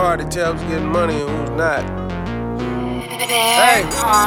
hard to tell who's getting money and who's not. Hey,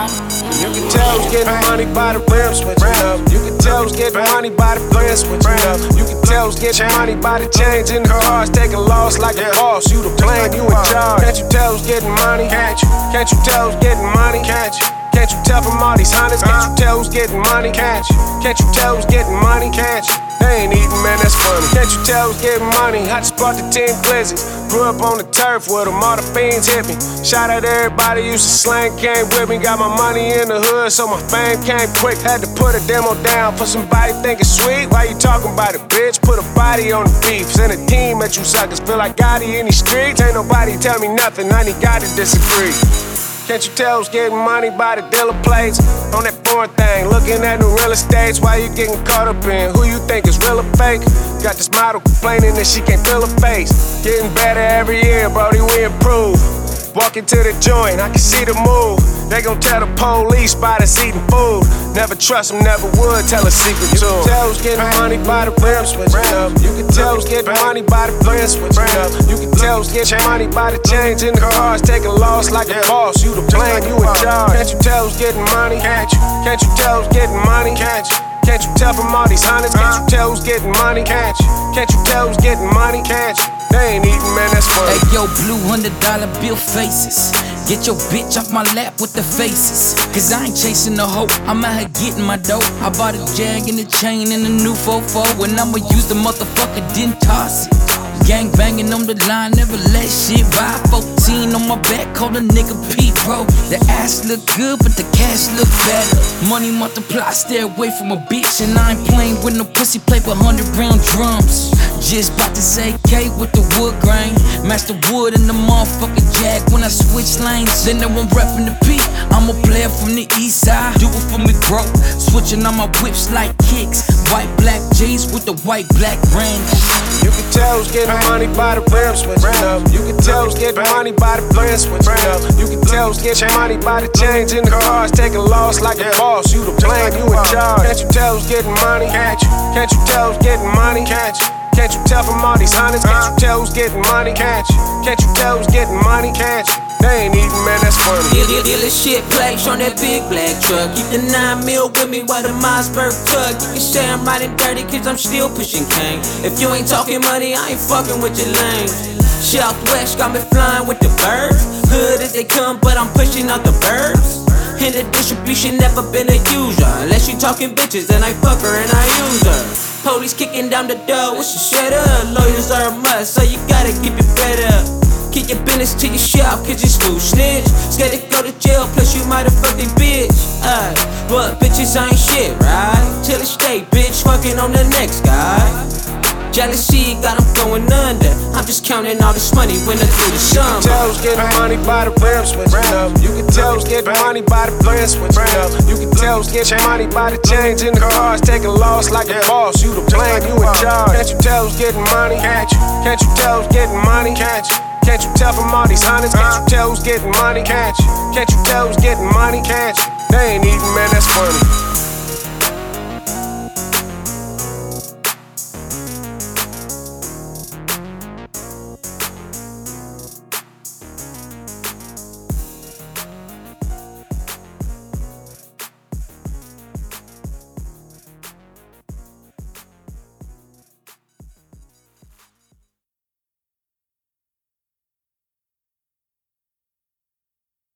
you can tell who's getting money by the rim switching up. You can tell who's getting money by the plan switching up. You can tell who's getting money by the change in the cars. Take a loss like a boss. You the plan, you in charge. Can't you tell who's getting money? Can't you tell who's getting money? Can't you tell from all these hundreds? Can't you tell who's getting money? Can't you tell who's getting money? Can't you? They ain't eating, man, that's funny. Can't you tell who's getting money? I just bought the 10 Glizzies. Grew up on the turf with them, all the fiends hit me. Shout out to everybody, used to slang, came with me. Got my money in the hood, so my fame came quick. Had to put a demo down for somebody think it's sweet. Why you talking about it, bitch? Put a body on the beef. Send a team at you suckers. Feel like Gotti in these streets. Ain't nobody tell me nothing, I ain't gotta disagree. Can't you tell who's getting money by the dealer plates? On that foreign thing, looking at new real estates. Why you getting caught up in who you think is real or fake? Got this model complaining that she can't feel her face. Getting better every year, brody, we improve. Walking to the joint, I can see the move. They gon' tell the police by us eating food. Never trust them, never would tell a secret to them. You can tell who's getting money by the rim switching up. You can tell who's getting money by the plan switching up. You can tell who's getting money by the change in the cars. Take a loss like a boss. You the plan, you in charge. Can't you tell who's getting money? Can't you tell who's getting money? Can't you tell from all these hundreds? Can't you tell who's getting money? Can't you tell who's getting money? Can't you? They ain't eating, man, that's funny. Hey, yo, blue $100 bill faces. Get your bitch off my lap with the faces. Cause I ain't chasing the hoe, I'm out here getting my dough. I bought a Jag and a chain and a new 4-4. And I'ma use the motherfucker, then toss it. Gang banging on the line, never let shit ride. 14 on my back, call a nigga Pete, bro. The ass look good, but the cash look better. Money multiply, stay away from a bitch. And I ain't playing with no pussy, play for 100-round drums. Just bought this AK with the wood grain. Match the wood in the motherfucking Jag when I switch lanes. Then I'm reppin' the beat, I'm a player from the east side. Do it for me, bro. Switching on my whips like kicks. White black J's with the white black range. You can tell who's getting money by the rim switching up. You can tell who's getting money by the plan switching up. You can tell who's getting money by the change in the cars. Take a loss like a boss. You the plan, you in charge. Can't you tell who's getting money? Can't you tell who's getting money? Can't you tell from all these hundreds? Can't you tell who's getting money? Can't you tell who's getting money? Can't you? They ain't eating, man, that's funny. Dealer shit place on that big black truck. Keep the 9 mil with me while the Mossberg truck. You can say I'm riding dirty cause I'm still pushing cane. If you ain't talking money, I ain't fucking with your lane. Southwest got me flying with the birds. Hood as they come, but I'm pushing out the birds. And the distribution never been a user. Unless you talking bitches, then I fuck her and I use her. Police kicking down the door, what's your shut up? Lawyers are a must, so you gotta keep it fed up. Keep your business to yourself, cause you smooth snitch. Scared to go to jail, plus you might have fucked a bitch. But bitches ain't shit, right? Till it stay, bitch, fucking on the next guy. Jealousy got them going under. I'm just counting all this money when I do the sum. You can tell who's getting money by the rim switching up. You can tell who's getting money by the plan switching up. You can tell who's getting money by the change in the cars. Take a loss like a boss. You the plan, you in charge. Can't you tell who's getting money? Can't you tell who's getting money? Can't you tell from all these hundreds? Can't you tell who's getting money? Can't you tell who's getting money? They ain't eating, man, that's funny.